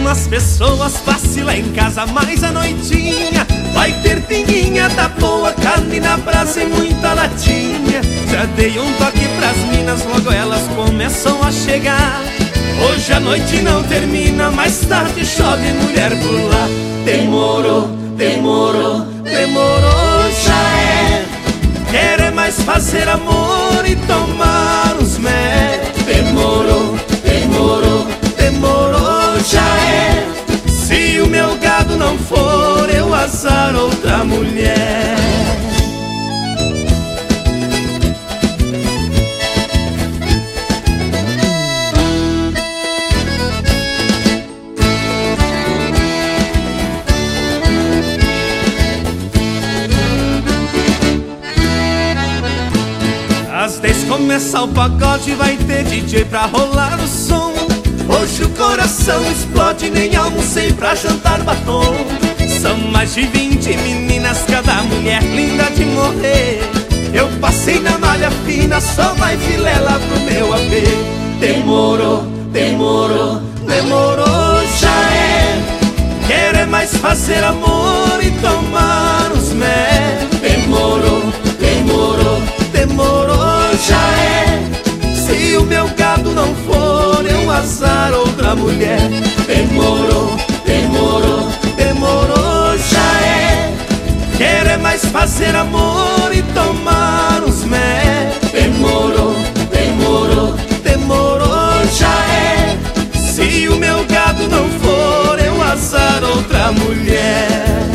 Algumas pessoas vacilam em casa mais a noitinha. Vai ter pinguinha da boa, carne na brasa e muita latinha. Já dei um toque pras minas, logo elas começam a chegar. Hoje a noite não termina, mais tarde chove mulher por lá. Demorou, demorou, demorou, já é. Quer é mais fazer amor e tomar uns mé. Demorou, demorou, demorou, já é. Se o meu gado não for, eu azar outra mulher. Às 10 começa o pagode, vai ter DJ pra rolar o som. Hoje o coração explode, nem almocei pra jantar batom. São mais de 20 meninas, cada mulher linda de morrer. Eu passei na malha fina, só vai filé lá pro meu AP. Demorou, demorou, demorou, já é. Quer é mais fazer amor e tomar uns mé. Demorou, demorou, demorou, já é. Se o meu gado não for, eu azar outra mulher. Demorou, demorou, demorou, já é. Quer é mais fazer amor e tomar uns mé. Demorou, demorou, demorou, já é. Se o meu gado não for, eu azar outra mulher.